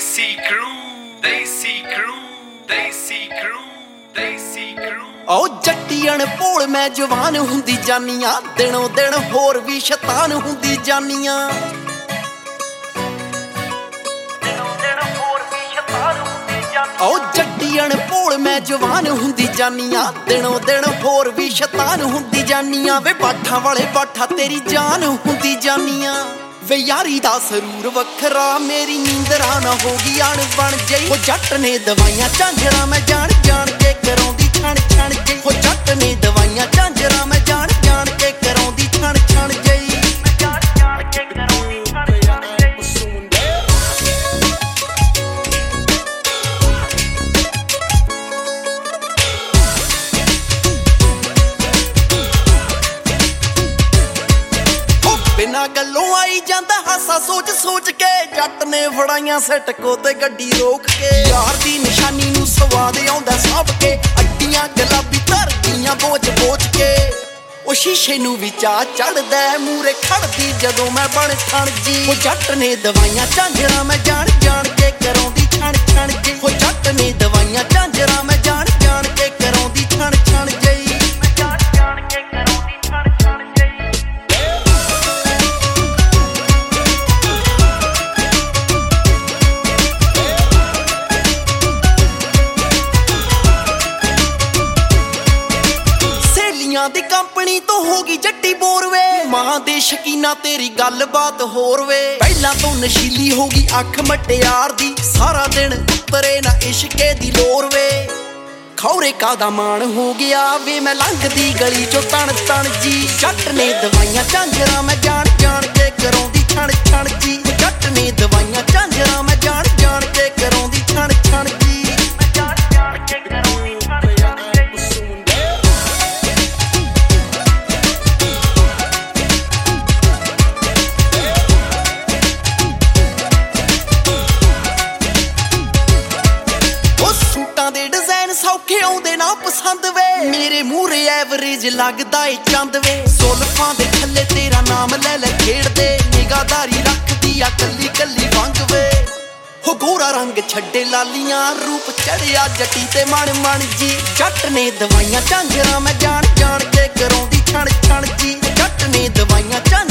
Desi crew, Desi crew, Desi crew, Desi crew। ਓ ਜੱਟੀਆਂ ਭੋਲ ਮੈਂ ਜਵਾਨ ਹੁੰਦੀ ਜਾਨੀਆਂ, ਦਿਨੋਂ ਦਿਨ ਹੋਰ ਵੀ ਸ਼ੈਤਾਨ ਹੁੰਦੀ ਜਾਨੀਆਂ। ਓ ਜੱਟੀਆਂ ਭੋਲ ਮੈਂ ਜਵਾਨ ਹੁੰਦੀ ਜਾਨੀਆਂ, ਦਿਨੋਂ ਦਿਨ ਹੋਰ ਵੀ ਸ਼ੈਤਾਨ ਹੁੰਦੀ ਜਾਨੀਆਂ। ਵੇ ਬਾਠਾਂ ਵਾਲੇ ਬਾਠਾ ਤੇਰੀ ਜਾਨ ਹੁੰਦੀ ਜਾਨੀਆਂ। ਵੇ ਯਾਰੀ ਦਾ ਸਰੂਰ ਵੱਖਰਾ, ਮੇਰੀ ਨੀਂਦਰਾ ਨਾ ਹੋ ਗਈ ਅਣ ਬਣ ਜਈ। ਉਹ ਜੱਟ ਨੇ ਦਵਾਈਆਂ ਝਾਂਜਰਾਂ ਮੈਂ ਜਾਣ ਜਾਣ ਕੇ ਕਰਾਉਂਦੀ ਛਣ ਛਣ ਜਈ। ਉਹ ਜੱਟ ਨੇ ਦਵਾਈਆਂ ਝਾਂਜਰਾਂ ਮੈਂ ਜਾਣ ਜਾਣ ਕੇ ਕਰਾਉਂਦੀ ਛਣ ਛਣ ਜਈ। ਬਿਨਾਂ ਗੱਲੋਂ ਆਈ ਜਾਂਦਾ ਹਾਸਾ ਸੋਚ ਸੋਚ ਕੇ। ਜੱਟ ਨੇ ਫੜਾਈਆਂ ਸਟਕੋ ਤੇ ਗੱਡੀ ਰੋਕ ਕੇ। ਯਾਰ ਦੀ ਨਿਸ਼ਾਨੀ ਨੂੰ ਸਵਾਦ ਆਉਂਦਾ ਸਾਂਭ ਕੇ। ਅੱਡੀਆਂ ਗੁਲਾਬੀ ਧਰਦੀਆਂ ਬੋਚ ਬੋਚ ਕੇ। ਉਹ ਸ਼ੀਸ਼ੇ ਨੂੰ ਵੀ ਚਾਹ ਚੜਦਾ ਮੂਰੇ ਖੜਦੀ ਜਦੋਂ ਮੈਂ ਬਣ ਠਣ ਜੀ। ਉਹ ਜੱਟ ਨੇ ਦਵਾਈਆਂ ਝਾਂਜਰਾਂ ਮੈਂ ਜਾਣ ਜਾਣ ਕੇ ਕਰਾਉਂਦੀ ਛਣ ਛਣ ਜੀ। ਉਹ ਜੱਟ ਨੇ ਦਵਾਈਆਂ ਝਾਂਜਰਾਂ ਮੈਂ ਜਾਣ ਜਾਣ ਕੇ ਕਰਾਉਂਦੀ ਛਣ ਛਣ ਜੀ। ਦੀ ਕੰਪਨੀ ਤੋਂ ਹੋ ਗਈ ਜੱਟੀ ਬੋਰ ਵੇ। ਮਾਂ ਦੇ ਸ਼ਕੀਨਾ ਤੇਰੀ ਗੱਲਬਾਤ ਹੋਰ ਵੇ। ਪਹਿਲਾਂ ਤੋਂ ਨਸ਼ੀਲੀ ਹੋ ਗਈ ਅੱਖ ਮਟਿਆਰ ਦੀ। ਸਾਰਾ ਦਿਨ ਉਤਰੇ ਨਾ ਇਸ਼ਕੇ ਦੀ ਲੋਰ ਵੇ। ਖੌਰੇ ਕਾਦਾ ਮਾਣ ਹੋ ਗਿਆ ਵੇ ਮੈਂ ਲੰਘਦੀ ਗਲੀ ਚੋਂ ਤਣ ਤਣ ਜੀ। ਜੱਟ ਨੇ ਦਵਾਈਆਂ ਝਾਂਜਰਾਂ ਮੈਂ ਜਾਣ ਜਾਣ ਕੇ ਕਰਾਉਂਦੀ ਛਣ ਛਣ ਜੀ। ਜੱਟ ਨੇ ਦਵਾਈਆਂ ਝਾਂਜਰਾਂ ਮੈਂ ਜਾਣ ਜਾਣ ਕੇ ਕਰਾਉਂਦੀ ਛਣ ਛਣ ਜੀ। ਸੌਖੇ ਆਉਂਦੇ ਨਾ ਪਸੰਦ ਵੇ। ਮੇਰੇ ਮੂਹਰੇ ਐਵਰੇਜ ਲੱਗਦਾ ਏ ਚੰਦ ਵੇ। ਜ਼ੁਲਫਾਂ ਦੇ ਥੱਲੇ ਤੇਰਾ ਨਾਮ ਲੈ ਲੈ ਖੇਡਦੇ। ਨਿਗਾਹਦਾਰੀ ਰੱਖਦੀ ਆ ਕੱਲੀ ਕੱਲੀ ਵੰਗ ਵੇ। ਹੋ ਗੋਰਾ ਰੰਗ ਛੱਡੇ ਲਾਲੀਆਂ ਰੂਪ ਚੜਿਆ ਜੱਟੀ ਤੇ ਮਣ ਮਣ ਜੀ। ਜੱਟ ਨੇ ਦਵਾਈਆਂ ਝਾਂਜਰਾਂ ਮੈਂ ਜਾਣ ਜਾਣ ਕੇ ਕਰਾਉਂਦੀ ਛਣ ਛਣ ਜੀ। ਜੱਟ ਨੇ ਦਵਾਈਆਂ ਝਾਂਜਰਾਂ